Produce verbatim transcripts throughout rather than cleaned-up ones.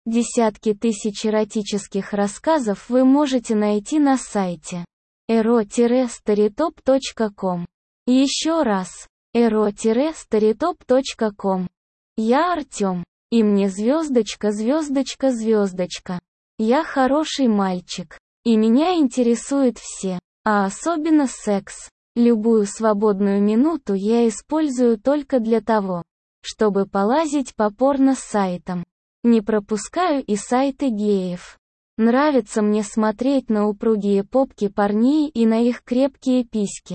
Десятки тысяч эротических рассказов вы можете найти на сайте эро старитоп точка ком. Еще раз, эро старитоп точка ком. Я Артем, и мне звездочка, звездочка, звездочка. Я хороший мальчик, и меня интересует все, а особенно секс. Любую свободную минуту я использую только для того, чтобы полазить по порно-сайтам. Не пропускаю и сайты геев. Нравится мне смотреть на упругие попки парней и на их крепкие письки.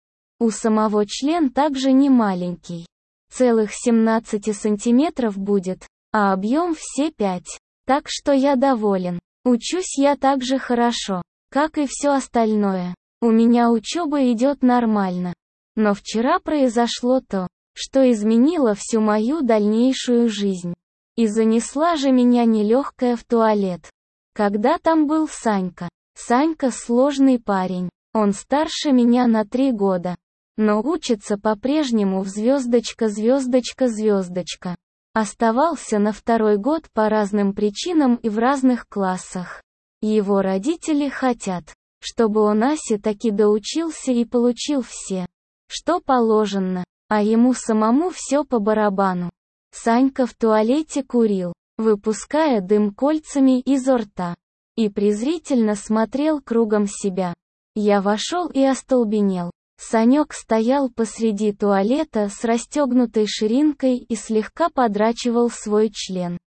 У самого член также не маленький. Целых семнадцать сантиметров будет, а объем все пять. Так что я доволен. Учусь я так же хорошо, как и все остальное. У меня учеба идет нормально. Но вчера произошло то, что изменило всю мою дальнейшую жизнь. И занесла же меня нелегкая в туалет. Когда там был Санька. Санька сложный парень. Он старше меня на три года. Но учится по-прежнему в звездочка, звездочка, звездочка. Оставался на второй год по разным причинам и в разных классах. Его родители хотят, чтобы он Асе таки доучился и получил все, что положено, а ему самому все по барабану. Санька в туалете курил, выпуская дым кольцами изо рта, и презрительно смотрел кругом себя. Я вошел и остолбенел. Санек стоял посреди туалета с расстегнутой ширинкой и слегка подрачивал свой член.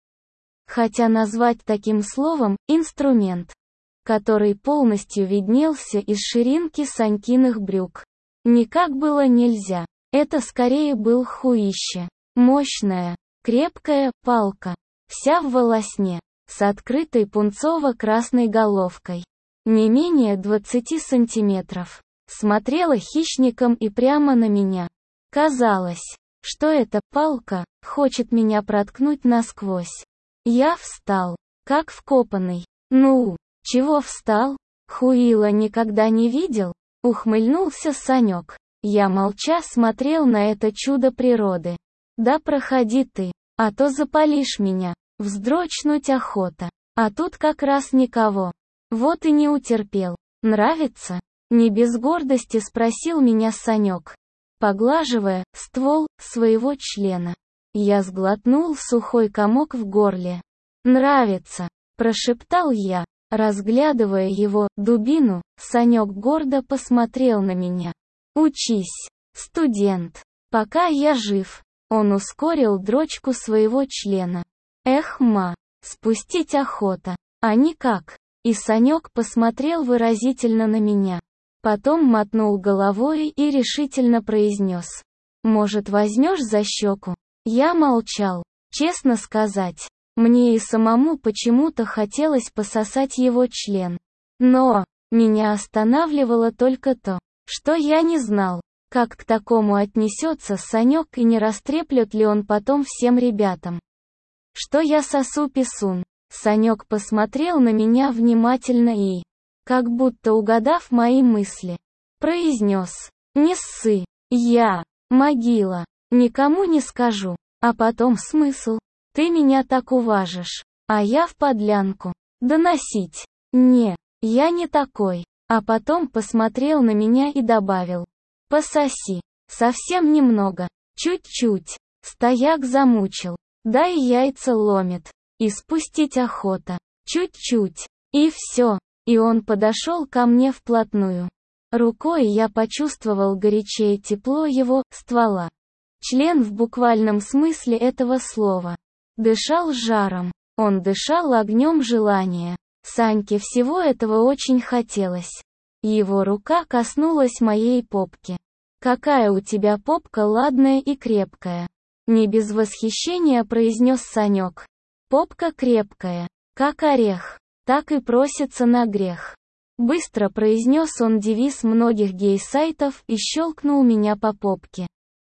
Хотя назвать таким словом инструмент, который полностью виднелся из ширинки Санькиных брюк, никак было нельзя. Это скорее был хуище. Мощная, крепкая палка, вся в волосне, с открытой пунцово-красной головкой. Не менее двадцати сантиметров. Смотрела хищником и прямо на меня. Казалось, что эта палка хочет меня проткнуть насквозь. Я встал, как вкопанный. Ну, чего встал? Хуила никогда не видел? Ухмыльнулся Санек. Я молча смотрел на это чудо природы. Да проходи ты, а то запалишь меня. Вздрочнуть охота. А тут как раз никого. Вот и не утерпел. Нравится? Не без гордости спросил меня Санек, поглаживая ствол своего члена. Я сглотнул сухой комок в горле. «Нравится», — прошептал я, разглядывая его дубину. Санек гордо посмотрел на меня. «Учись, студент, пока я жив». Он ускорил дрочку своего члена. «Эх, ма, спустить охота, а никак». И Санек посмотрел выразительно на меня. Потом мотнул головой и решительно произнес: «Может, возьмешь за щеку?» Я молчал. Честно сказать, мне и самому почему-то хотелось пососать его член. Но меня останавливало только то, что я не знал, как к такому отнесется Санек и не растреплет ли он потом всем ребятам, что я сосу писун. Санек посмотрел на меня внимательно и, как будто угадав мои мысли, произнес: «Не ссы, я, могила, никому не скажу». А потом смысл? Ты меня так уважишь, а я в подлянку. Доносить? Не, я не такой. А потом посмотрел на меня и добавил: «Пососи. Совсем немного. Чуть-чуть. Стояк замучил. Да и яйца ломит. И спустить охота. Чуть-чуть. И все». И он подошел ко мне вплотную. Рукой я почувствовал горячее тепло его ствола. Член в буквальном смысле этого слова. Дышал жаром. Он дышал огнем желания. Саньке всего этого очень хотелось. Его рука коснулась моей попки. «Какая у тебя попка ладная и крепкая!» Не без восхищения произнес Санек. «Попка крепкая, как орех, так и просится на грех». Быстро произнес он девиз многих гей-сайтов и щелкнул меня по попке.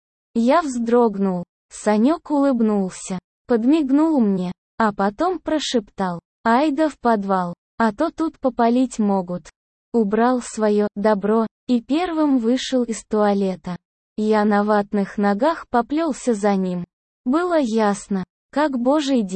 Я вздрогнул. Санек улыбнулся, подмигнул мне, а потом прошептал: «Ай да в подвал, а то тут попалить могут». Убрал свое добро и первым вышел из туалета. Я на ватных ногах поплелся за ним. Было ясно, как божий день,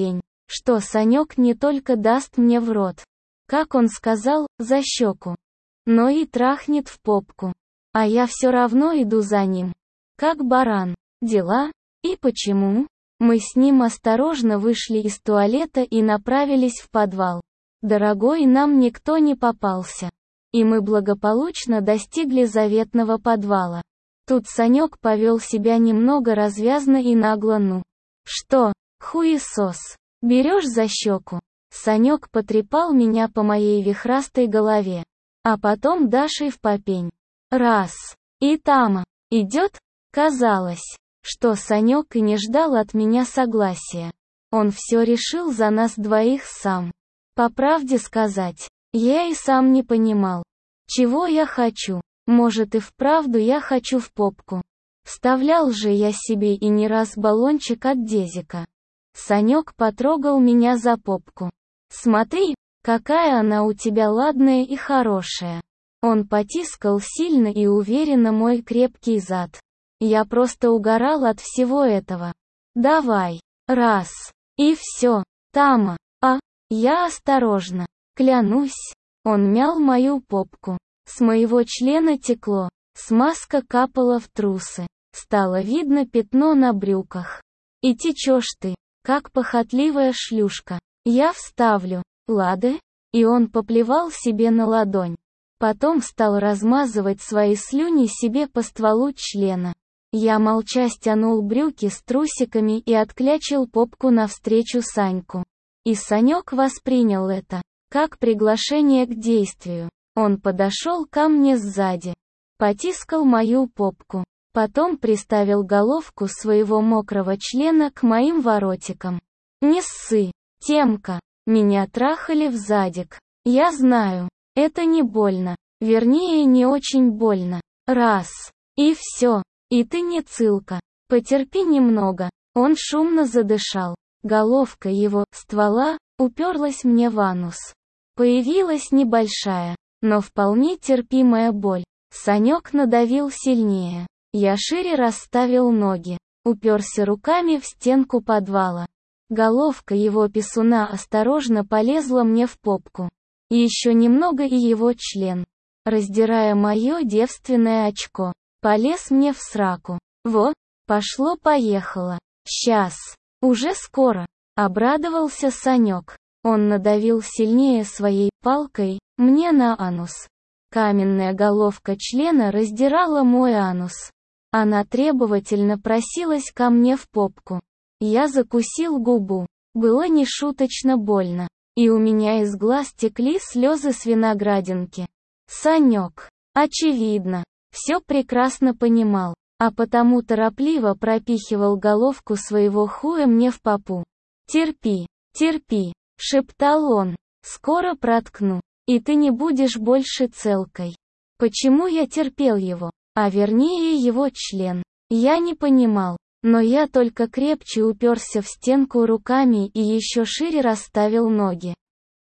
что Санек не только даст мне в рот, как он сказал, за щеку, но и трахнет в попку. А я все равно иду за ним. Как баран. Дела? И почему? Мы с ним осторожно вышли из туалета и направились в подвал. Дорогой, нам никто не попался. И мы благополучно достигли заветного подвала. Тут Санек повел себя немного развязно и нагло. Ну. Что, хуесос, берешь за щеку? Санек потрепал меня по моей вихрастой голове. А потом Дашей в попень. Раз. И Тама. Идет? Казалось, что Санек и не ждал от меня согласия. Он все решил за нас двоих сам. По правде сказать, я и сам не понимал, чего я хочу. Может и вправду я хочу в попку. Вставлял же я себе и не раз баллончик от Дезика. Санек потрогал меня за попку. Смотри, какая она у тебя ладная и хорошая. Он потискал сильно и уверенно мой крепкий зад. Я просто угорал от всего этого. Давай. Раз. И все. Тама. А? Я осторожно. Клянусь. Он мял мою попку. С моего члена текло. Смазка капала в трусы. Стало видно пятно на брюках. И течешь ты, как похотливая шлюшка. Я вставлю. Лады? И он поплевал себе на ладонь. Потом стал размазывать свои слюни себе по стволу члена. Я молча стянул брюки с трусиками и отклячил попку навстречу Саньку. И Санек воспринял это как приглашение к действию. Он подошел ко мне сзади, потискал мою попку, потом приставил головку своего мокрого члена к моим воротикам. Не ссы, Темка, меня трахали в задик. Я знаю, это не больно, вернее не очень больно. Раз. И все. И ты не цылка. Потерпи немного. Он шумно задышал. Головка его ствола уперлась мне в анус. Появилась небольшая, но вполне терпимая боль. Санек надавил сильнее. Я шире расставил ноги. Уперся руками в стенку подвала. Головка его писуна осторожно полезла мне в попку. И еще немного и его член, раздирая мое девственное очко, полез мне в сраку. Вот, пошло-поехало. Сейчас. Уже скоро. Обрадовался Санек. Он надавил сильнее своей палкой мне на анус. Каменная головка члена раздирала мой анус. Она требовательно просилась ко мне в попку. Я закусил губу. Было нешуточно больно. И у меня из глаз текли слезы с виноградинки. Санек, очевидно, все прекрасно понимал, а потому торопливо пропихивал головку своего хуя мне в попу. «Терпи, терпи», — шептал он, — «скоро проткну, и ты не будешь больше целкой». Почему я терпел его, а вернее его член, я не понимал, но я только крепче уперся в стенку руками и еще шире расставил ноги.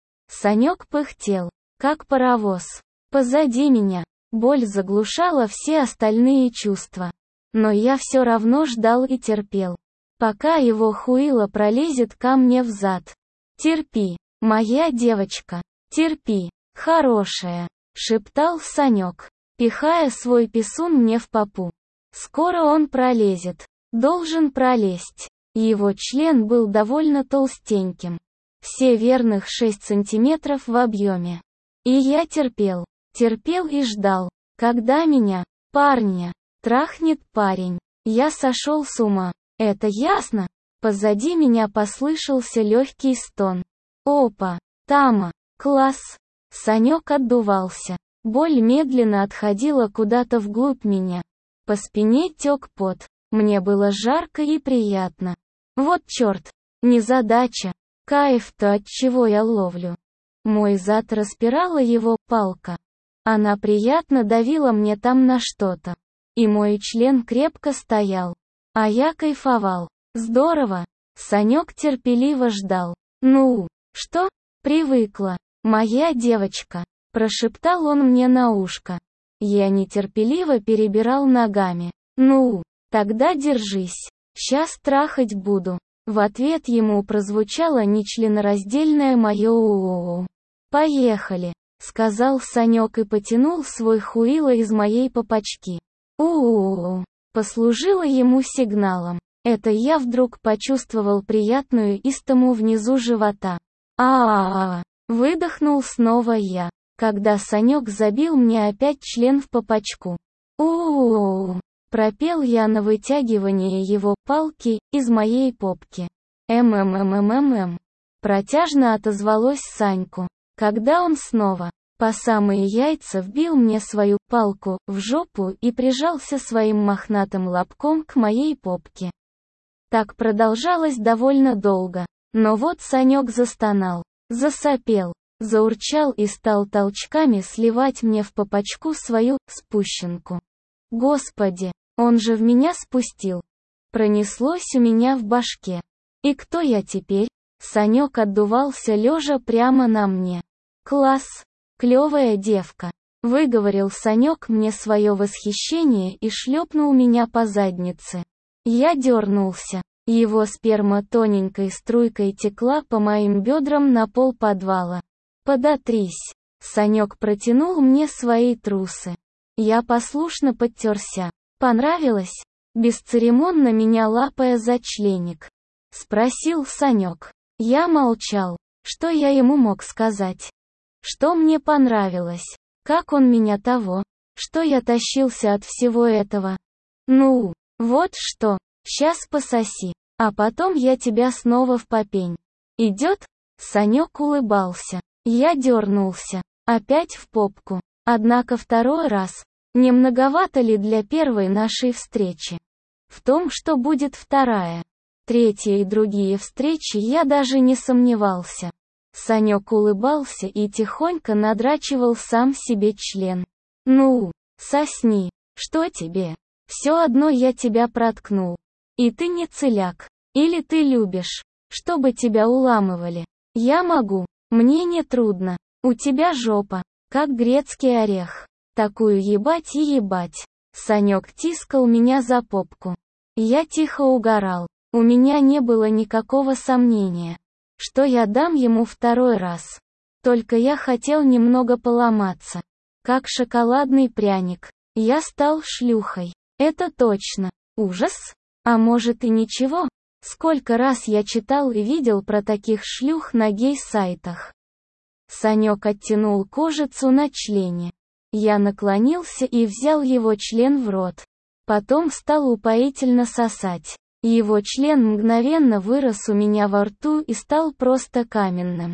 Санек пыхтел, как паровоз. Позади меня. Боль заглушала все остальные чувства. Но я все равно ждал и терпел, пока его хуило пролезет ко мне взад. «Терпи, моя девочка, терпи, хорошая», — шептал Санек, пихая свой писун мне в попу. «Скоро он пролезет. Должен пролезть». Его член был довольно толстеньким. Все верных шесть сантиметров в объеме. И я терпел, терпел и ждал, когда меня, парня, трахнет парень. Я сошел с ума. Это ясно? Позади меня послышался легкий стон. Опа, Тама, класс. Санек отдувался. Боль медленно отходила куда-то вглубь меня. По спине тек пот. Мне было жарко и приятно. Вот черт, незадача. Кайф-то от чего я ловлю. Мой зад распирала его палка. Она приятно давила мне там на что-то. И мой член крепко стоял. А я кайфовал. Здорово. Санек терпеливо ждал. Ну, что? Привыкла. Моя девочка. Прошептал он мне на ушко. Я нетерпеливо перебирал ногами. Ну, тогда держись. Щас трахать буду. В ответ ему прозвучало нечленораздельное мое «у-у-у». «Поехали», — сказал Санек и потянул свой хуило из моей попочки. «У-у-у» послужило ему сигналом. Это я вдруг почувствовал приятную истому внизу живота. «А-а-а», выдохнул снова я, когда Санек забил мне опять член в попочку. «У-у-у», пропел я на вытягивание его палки из моей попки. «М-м-м-м-м-м», протяжно отозвалось Саньку, когда он снова, по самые яйца, вбил мне свою палку в жопу и прижался своим мохнатым лобком к моей попке. Так продолжалось довольно долго, но вот Санек застонал, засопел, заурчал и стал толчками сливать мне в попочку свою спущенку. Господи, он же в меня спустил. Пронеслось у меня в башке. И кто я теперь? Санек отдувался лежа прямо на мне. «Класс! Клевая девка!» Выговорил Санек мне свое восхищение и шлепнул меня по заднице. Я дернулся. Его сперма тоненькой струйкой текла по моим бедрам на пол подвала. «Подотрись!» Санек протянул мне свои трусы. Я послушно подтерся. «Понравилось?» Бесцеремонно меня лапая за членик. Спросил Санек. Я молчал. Что я ему мог сказать? Что мне понравилось? Как он меня того? Что я тащился от всего этого? Ну, вот что. Щас пососи. А потом я тебя снова в попень. Идет? Санек улыбался. Я дернулся. Опять в попку. Однако второй раз. Не многовато ли для первой нашей встречи? В том, что будет вторая, третья и другие встречи, я даже не сомневался. Санек улыбался и тихонько надрачивал сам себе член. «Ну, сосни, что тебе? Все одно я тебя проткнул. И ты не целяк. Или ты любишь, чтобы тебя уламывали? Я могу, мне не трудно. У тебя жопа, как грецкий орех. Такую ебать и ебать». Санек тискал меня за попку. Я тихо угорал. У меня не было никакого сомнения, что я дам ему второй раз. Только я хотел немного поломаться. Как шоколадный пряник. Я стал шлюхой. Это точно. Ужас? А может и ничего? Сколько раз я читал и видел про таких шлюх на гей-сайтах. Санек оттянул кожицу на члене. Я наклонился и взял его член в рот. Потом стал упоительно сосать. Его член мгновенно вырос у меня во рту и стал просто каменным.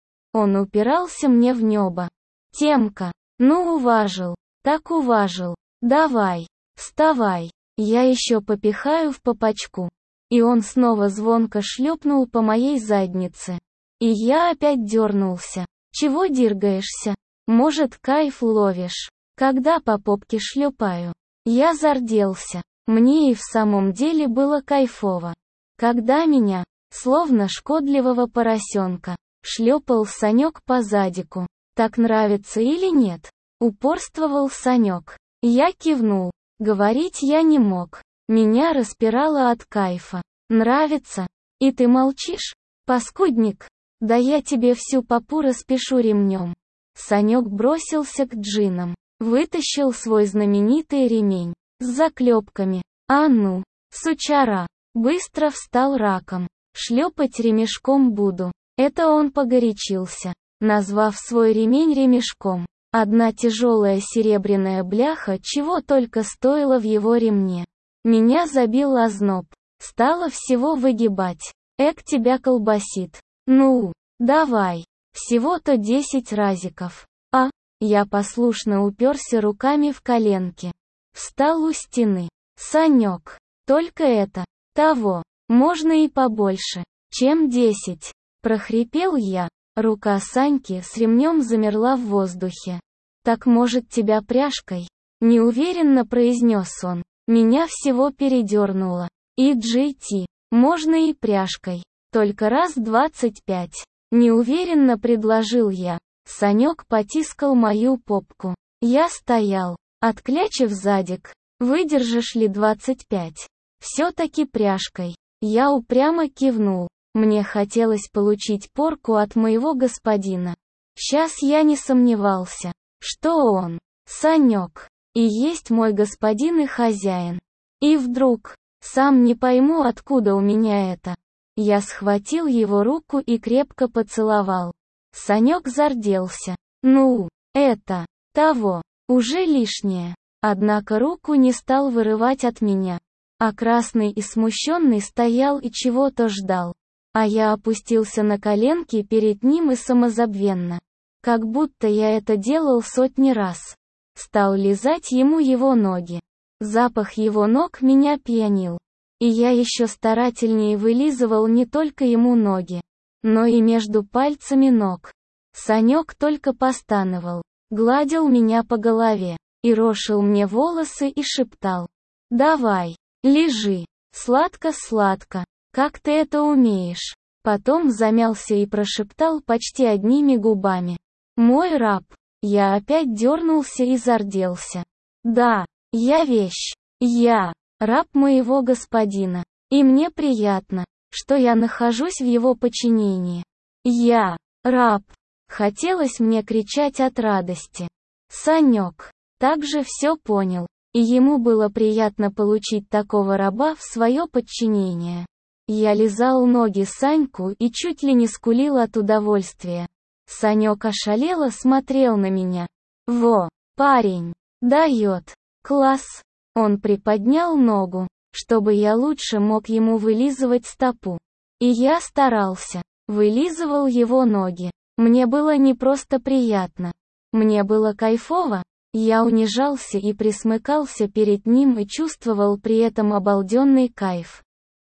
Он упирался мне в небо. «Темка, ну уважил, так уважил. Давай, вставай, я еще попихаю в попочку». И он снова звонко шлепнул по моей заднице. И я опять дернулся. «Чего дергаешься? Может, кайф ловишь, когда по попке шлепаю?» Я зарделся. Мне и в самом деле было кайфово. Когда меня, словно шкодливого поросенка, шлепал Санек по задику. «Так нравится или нет?» Упорствовал Санек. Я кивнул. Говорить я не мог. Меня распирало от кайфа. «Нравится? И ты молчишь? Паскудник? Да я тебе всю попу распишу ремнем». Санек бросился к джинам. Вытащил свой знаменитый ремень. С заклепками. «А ну, сучара!» Быстро встал раком. «Шлепать ремешком буду». Это он погорячился, назвав свой ремень ремешком. Одна тяжелая серебряная бляха чего только стоила в его ремне. Меня забил озноб. Стало всего выгибать. Эк тебя колбасит. «Ну, давай. Всего-то десять разиков». А? Я послушно уперся руками в коленки. Встал у стены. «Санек, только это, того, можно и побольше, чем десять», прохрипел я. Рука Саньки с ремнем замерла в воздухе. «Так может тебя пряжкой?» Неуверенно произнес он. Меня всего передернуло. «И джей ти, можно и пряжкой, только раз двадцать пять», неуверенно предложил я. Санек потискал мою попку. Я стоял, отклячив задик. «Выдержишь ли двадцать пять? Все-таки пряжкой». Я упрямо кивнул. Мне хотелось получить порку от моего господина. Сейчас я не сомневался, что он, Санек, и есть мой господин и хозяин. И вдруг, сам не пойму, откуда у меня это. Я схватил его руку и крепко поцеловал. Санек зарделся. Ну, это, того, уже лишнее. Однако руку не стал вырывать от меня. А красный и смущенный стоял и чего-то ждал. А я опустился на коленки перед ним и самозабвенно, как будто я это делал сотни раз, стал лизать ему его ноги. Запах его ног меня пьянил. И я еще старательнее вылизывал не только ему ноги, но и между пальцами ног. Санек только постановал, гладил меня по голове, и рошил мне волосы и шептал: «Давай, лежи, сладко-сладко, как ты это умеешь». Потом замялся и прошептал почти одними губами: «Мой раб». Я опять дернулся и зарделся. Да, я вещь. Я раб моего господина. И мне приятно, что я нахожусь в его подчинении. Я раб. Хотелось мне кричать от радости. Санек также все понял, и ему было приятно получить такого раба в свое подчинение. Я лизал ноги Саньку и чуть ли не скулил от удовольствия. Санек ошалело смотрел на меня. Во, парень, дает. Класс. Он приподнял ногу, чтобы я лучше мог ему вылизывать стопу. И я старался, вылизывал его ноги. Мне было не просто приятно. Мне было кайфово. Я унижался и присмыкался перед ним и чувствовал при этом обалденный кайф.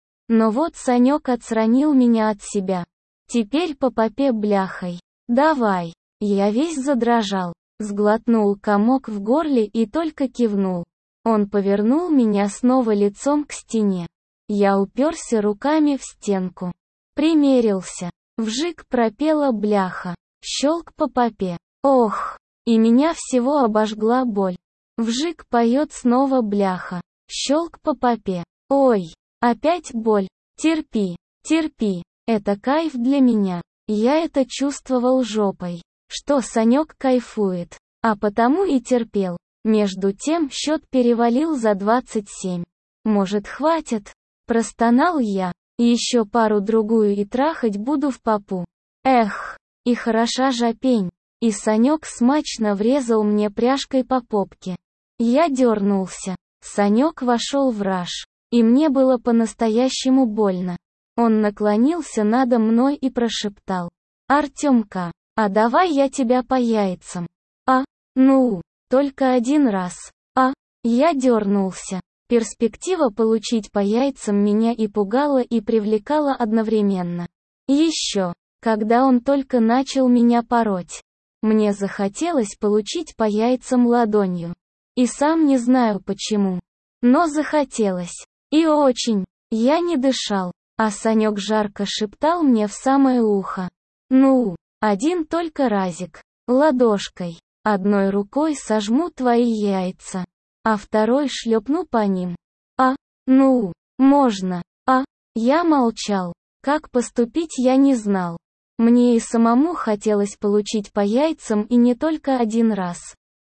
Но вот Санек отстранил меня от себя. Теперь по попе бляхой. Давай. Я весь задрожал, сглотнул комок в горле и только кивнул. Он повернул меня снова лицом к стене. Я уперся руками в стенку. Примерился. Вжик пропела бляха. Щелк по попе. Ох! И меня всего обожгла боль. Вжик поет снова бляха. Щелк по попе. Ой! Опять боль. Терпи, терпи. Это кайф для меня. Я это чувствовал жопой. Что Санек кайфует. А потому и терпел. Между тем счет перевалил за двадцать семь. Может, хватит? Простонал я. Еще пару-другую и трахать буду в попу. Эх, и хороша жопень. И Санек смачно врезал мне пряжкой по попке. Я дернулся. Санек вошел в раж. И мне было по-настоящему больно. Он наклонился надо мной и прошептал: «Артемка, а давай я тебя по яйцам». А, ну, только один раз. А, я дернулся. Перспектива получить по яйцам меня и пугала, и привлекала одновременно. Еще, когда он только начал меня пороть, мне захотелось получить по яйцам ладонью. И сам не знаю почему. Но захотелось. И очень. Я не дышал. А Санек жарко шептал мне в самое ухо: «Ну, один только разик. Ладошкой. Одной рукой сожму твои яйца, а второй шлепну по ним». А, ну, можно. А, я молчал. Как поступить я не знал. Мне и самому хотелось получить по яйцам, и не только один раз.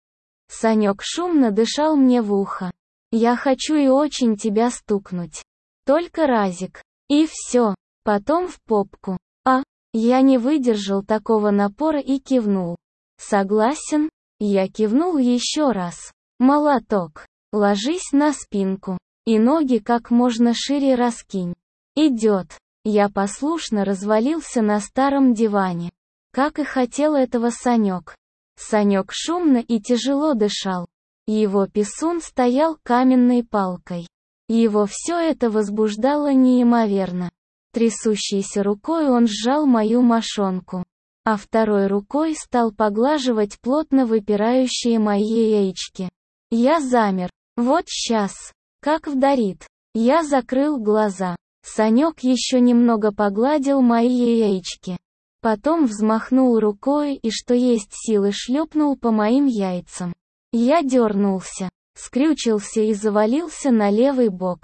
Санек шумно дышал мне в ухо. «Я хочу и очень тебя стукнуть. Только разик. И все. Потом в попку». А, я не выдержал такого напора и кивнул. «Согласен?» Я кивнул еще раз. «Молоток. Ложись на спинку. И ноги как можно шире раскинь». «Идет». Я послушно развалился на старом диване. Как и хотел этого Санек. Санек шумно и тяжело дышал. Его писун стоял каменной палкой. Его все это возбуждало неимоверно. Трясущейся рукой он сжал мою мошонку, а второй рукой стал поглаживать плотно выпирающие мои яички. Я замер. Вот сейчас. Как вдарит. Я закрыл глаза. Санек еще немного погладил мои яички. Потом взмахнул рукой и, что есть силы, шлепнул по моим яйцам. Я дернулся, скрючился и завалился на левый бок.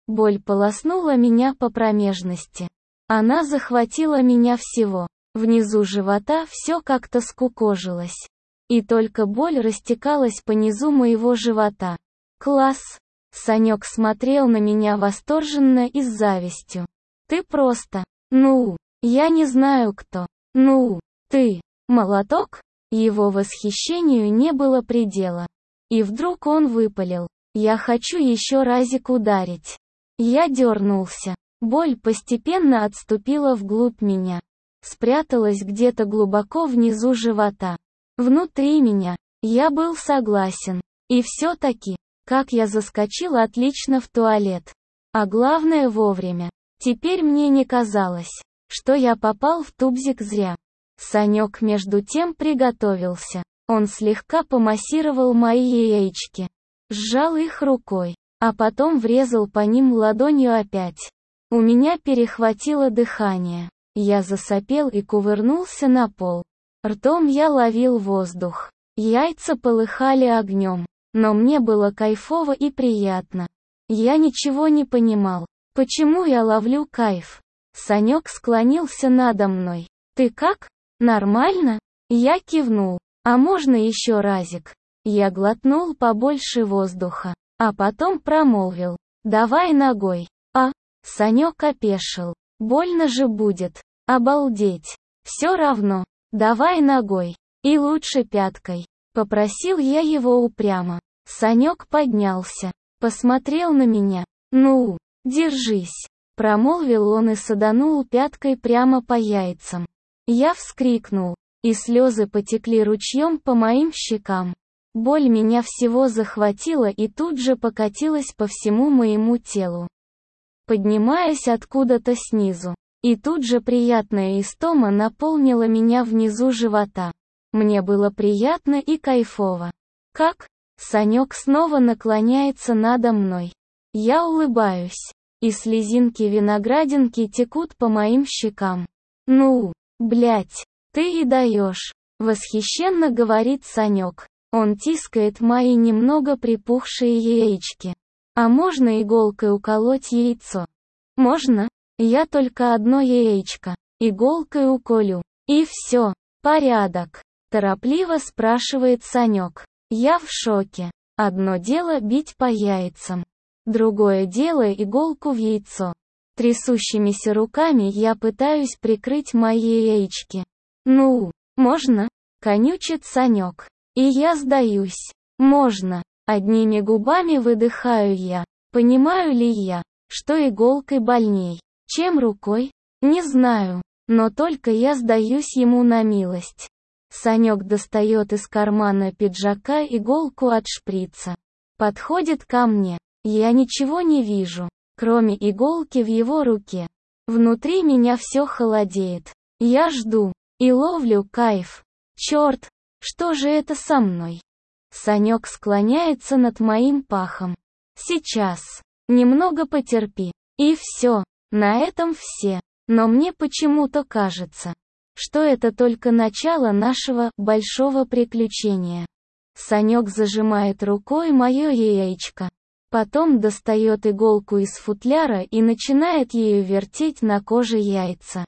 Боль полоснула меня по промежности. Она захватила меня всего. Внизу живота все как-то скукожилось. И только боль растекалась по низу моего живота. Класс! Санек смотрел на меня восторженно и с завистью. Ты просто... Ну, я не знаю кто. Ну, ты... Молоток? Его восхищению не было предела. И вдруг он выпалил. Я хочу еще разик ударить. Я дернулся. Боль постепенно отступила вглубь меня. Спряталась где-то глубоко внизу живота. Внутри меня. Я был согласен. И все-таки, как я заскочил отлично в туалет. А главное вовремя. Теперь мне не казалось, что я попал в тубзик зря. Санек между тем приготовился. Он слегка помассировал мои яички. Сжал их рукой. А потом врезал по ним ладонью опять. У меня перехватило дыхание. Я засопел и кувырнулся на пол. Ртом я ловил воздух. Яйца полыхали огнем. Но мне было кайфово и приятно. Я ничего не понимал. Почему я ловлю кайф? Санек склонился надо мной. Ты как? Нормально? Я кивнул. А можно еще разик? Я глотнул побольше воздуха. А потом промолвил. Давай ногой. А? Санек опешил. Больно же будет. Обалдеть. Все равно. Давай ногой. И лучше пяткой. Попросил я его упрямо. Санек поднялся. Посмотрел на меня. Ну, держись. Промолвил он и саданул пяткой прямо по яйцам. Я вскрикнул. И слезы потекли ручьем по моим щекам. Боль меня всего захватила и тут же покатилась по всему моему телу, поднимаясь откуда-то снизу. И тут же приятная истома наполнила меня внизу живота. Мне было приятно и кайфово. Как? Санек снова наклоняется надо мной. Я улыбаюсь. И слезинки-виноградинки текут по моим щекам. Ну, блять, ты и даешь. Восхищенно говорит Санек. Он тискает мои немного припухшие яички. А можно иголкой уколоть яйцо? Можно? Я только одно яичко. Иголкой уколю. И все. Порядок. Торопливо спрашивает Санек. Я в шоке. Одно дело бить по яйцам. Другое дело иголку в яйцо. Трясущимися руками я пытаюсь прикрыть мои яички. Ну, можно? Конючит Санек. И я сдаюсь. Можно. Одними губами выдыхаю я. Понимаю ли я, что иголкой больней, чем рукой? Не знаю. Но только я сдаюсь ему на милость. Санек достает из кармана пиджака иголку от шприца. Подходит ко мне. Я ничего не вижу, кроме иголки в его руке. Внутри меня все холодеет. Я жду. И ловлю кайф. Черт! Что же это со мной? Санек склоняется над моим пахом. Сейчас. Немного потерпи. И все. На этом все. Но мне почему-то кажется, что это только начало нашего большого приключения. Санек зажимает рукой мое яичко. Потом достает иголку из футляра и начинает ею вертеть на коже яйца.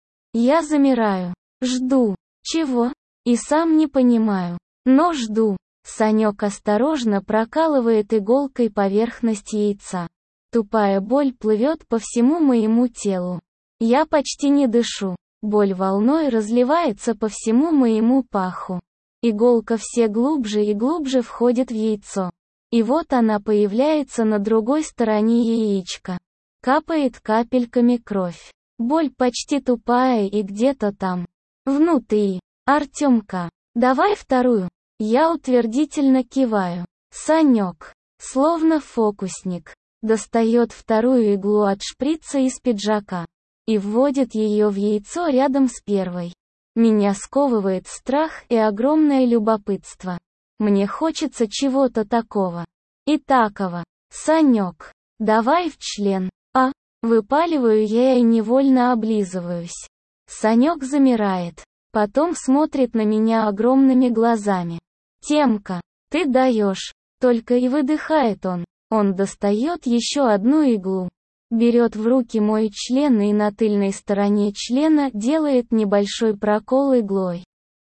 Я замираю. Жду. Чего? И сам не понимаю. Но жду. Санек осторожно прокалывает иголкой поверхность яйца. Тупая боль плывет по всему моему телу. Я почти не дышу. Боль волной разливается по всему моему паху. Иголка все глубже и глубже входит в яйцо. И вот она появляется на другой стороне яичка. Капает капельками кровь. Боль почти тупая и где-то там. Внутри. Артемка, давай вторую. Я утвердительно киваю. Санек, словно фокусник, достает вторую иглу от шприца из пиджака и вводит ее в яйцо рядом с первой. Меня сковывает страх и огромное любопытство. Мне хочется чего-то такого. И такого. Санек, давай в член. А, выпаливаю я и невольно облизываюсь. Санек замирает. Потом смотрит на меня огромными глазами. Темка, ты даешь. Только и выдыхает он. Он достает еще одну иглу. Берет в руки мой член и на тыльной стороне члена делает небольшой прокол иглой.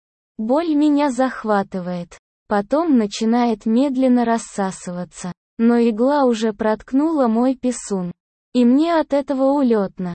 Боль меня захватывает. Потом начинает медленно рассасываться. Но игла уже проткнула мой писун. И мне от этого улетно.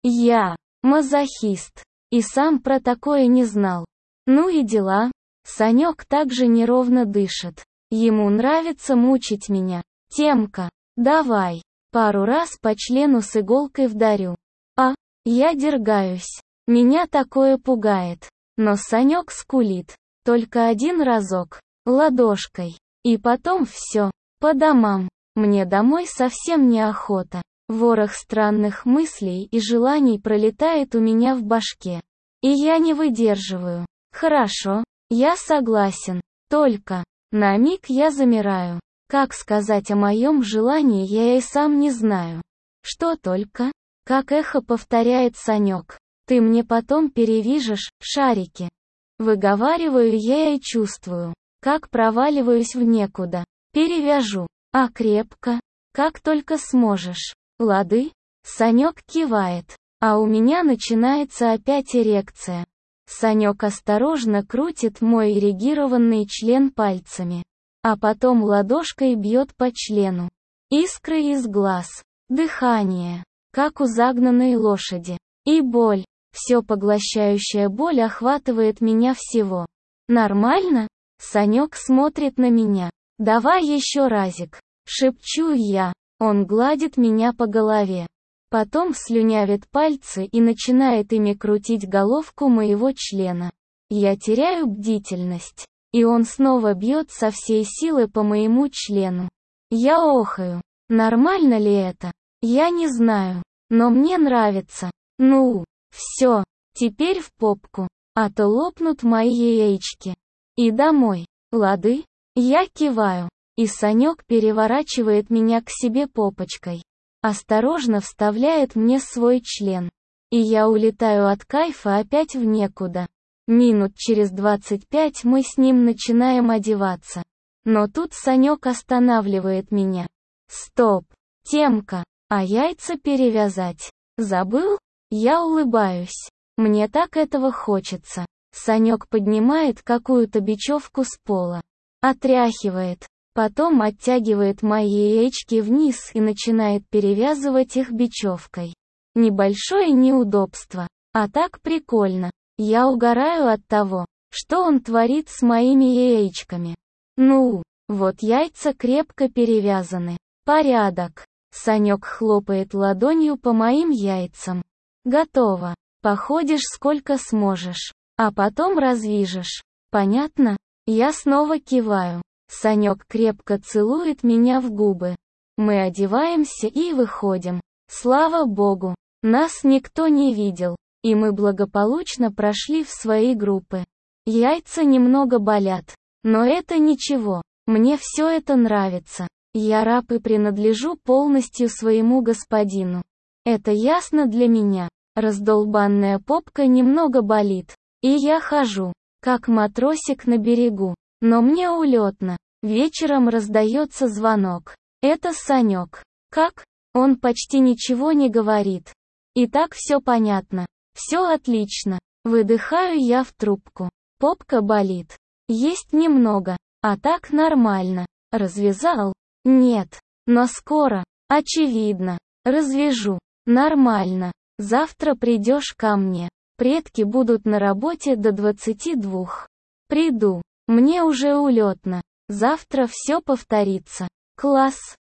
Я мазохист. И сам про такое не знал. Ну и дела. Санек также неровно дышит. Ему нравится мучить меня. Темка, давай. Пару раз по члену с иголкой вдарю. А, я дергаюсь. Меня такое пугает. Но Санек скулит. Только один разок. Ладошкой. И потом все. По домам. Мне домой совсем неохота. Ворох странных мыслей и желаний пролетает у меня в башке. И я не выдерживаю. Хорошо, я согласен. Только, на миг я замираю. Как сказать о моем желании, я и сам не знаю. Что только? Как эхо повторяет Санек. Ты мне потом перевяжешь шарики. Выговариваю я и чувствую, как проваливаюсь в некуда. Перевяжу. А крепко? Как только сможешь. Лады? Санек кивает. А у меня начинается опять эрекция. Санек осторожно крутит мой эрегированный член пальцами. А потом ладошкой бьет по члену. Искры из глаз. Дыхание. Как у загнанной лошади. И боль. Все поглощающая боль охватывает меня всего. Нормально? Санек смотрит на меня. Давай еще разик. Шепчу я. Он гладит меня по голове. Потом слюнявит пальцы и начинает ими крутить головку моего члена. Я теряю бдительность. И он снова бьет со всей силы по моему члену. Я охаю. Нормально ли это? Я не знаю. Но мне нравится. Ну, все. Теперь в попку. А то лопнут мои яички. И домой. Лады? Я киваю. И Санек переворачивает меня к себе попочкой. Осторожно вставляет мне свой член. И я улетаю от кайфа опять в некуда. Минут через двадцать пять мы с ним начинаем одеваться. Но тут Санек останавливает меня. Стоп. Темка. А яйца перевязать. Забыл? Я улыбаюсь. Мне так этого хочется. Санек поднимает какую-то бечевку с пола. Отряхивает. Потом оттягивает мои яички вниз и начинает перевязывать их бечевкой. Небольшое неудобство. А так прикольно. Я угораю от того, что он творит с моими яичками. Ну, вот яйца крепко перевязаны. Порядок. Санек хлопает ладонью по моим яйцам. Готово. Походишь сколько сможешь. А потом развяжешь. Понятно? Я снова киваю. Санек крепко целует меня в губы. Мы одеваемся и выходим. Слава богу, нас никто не видел. И мы благополучно прошли в свои группы. Яйца немного болят. Но это ничего. Мне все это нравится. Я раб и принадлежу полностью своему господину. Это ясно для меня. Раздолбанная попка немного болит. И я хожу, как матросик на берегу. Но мне улетно. Вечером раздается звонок. Это Санек. Как? Он почти ничего не говорит. И так все понятно. Все отлично. Выдыхаю я в трубку. Попка болит. Есть немного. А так нормально. Развязал? Нет. Но скоро. Очевидно. Развяжу. Нормально. Завтра придешь ко мне. Предки будут на работе до двадцати двух. Приду. Мне уже улетно. Завтра все повторится. Класс.